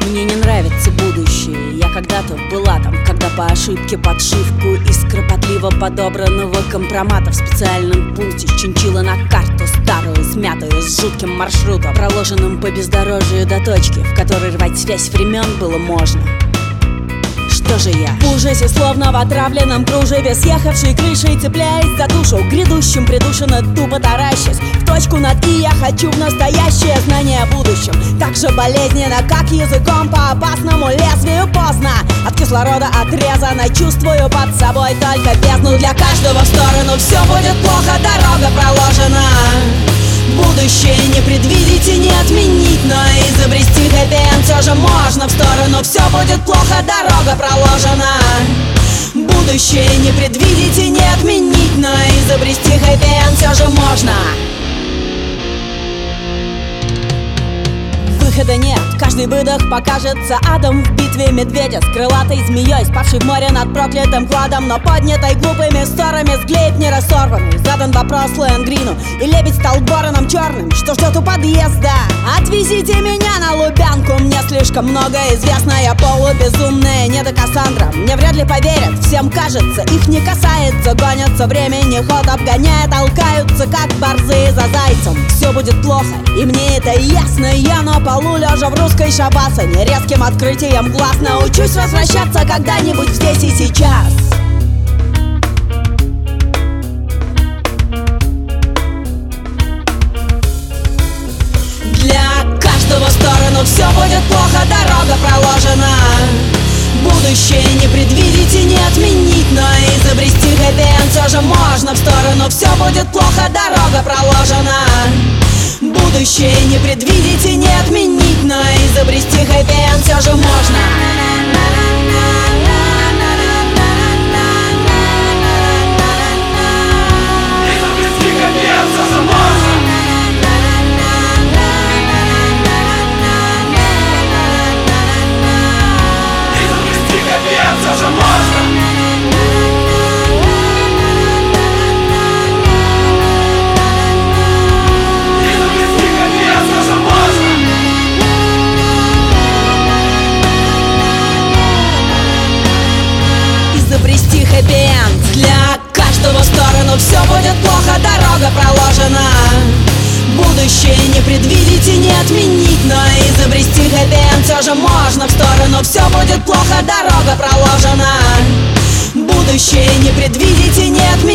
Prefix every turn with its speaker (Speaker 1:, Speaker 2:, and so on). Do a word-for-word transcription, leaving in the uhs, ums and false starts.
Speaker 1: Мне не нравится будущее. Я когда-то была там, когда по ошибке подшивку из кропотливо подобранного компромата в специальном пункте чинчила на карту старую, смятую, с жутким маршрутом, проложенным по бездорожью до точки, в которой рвать связь времен было можно. Что же я? В ужасе, словно в отравленном кружеве, съехавшей крышей, цепляясь за душу, грядущим придушенно, тупо таращась в точку над «и». Я хочу в настоящее знание о будущем, так же болезненно, как языком по опасному лезвию. Поздно, от кислорода отрезано, чувствую под собой только бездну. Для каждого в сторону все будет плохо, дорога проложена. Будущее не предвидеть и не отменить, но изобрести хэппи-энд все же можно. В сторону все будет плохо, дорога проложена. Будущее не предвидеть и не отменить, но изобрести хэппи-энд все же можно. Выхода нет, каждый выдох покажется адом в битве медведя с крылатой змеей, спавшей в море над проклятым кладом, но поднятой глупыми ссорами сглеет нерасорванный. Задан вопрос Лэнгрину, и лебедь стал вороном черным, что ждет у подъезда. Отвезите меня на Лубянку, мне слишком много известно, я полубезумная, не до Кассандра. Мне вряд ли поверят, всем кажется, их не касается. Гонятся времени, ход обгоняя, толкаются, как борзы за зайцем. Все будет плохо, и мне это ясно, я на полу лежа в русской шавасане, резким открытием глаз научусь возвращаться когда-нибудь здесь и сейчас. Для каждого в сторону все будет плохо, дорога проложена. Будущее не предвидеть и не отменить, но изобрести хэппи-энд все же можно. В сторону все будет плохо, дорога проложена. Будущее не предвидеть и не отменить, но изобрести хэппи-энд все же можно.
Speaker 2: Изобрести хэппи-энд все же можно. Изобрести хэппи-энд все же можно.
Speaker 1: Изобрести хэппи-энд. Для каждого в сторону все будет плохо, дорога проложена. Будущее не предвидеть и не отменить, но изобрести хэппи-энд все же можно. В сторону все будет плохо, дорога проложена. Будущее не предвидеть и не отменить.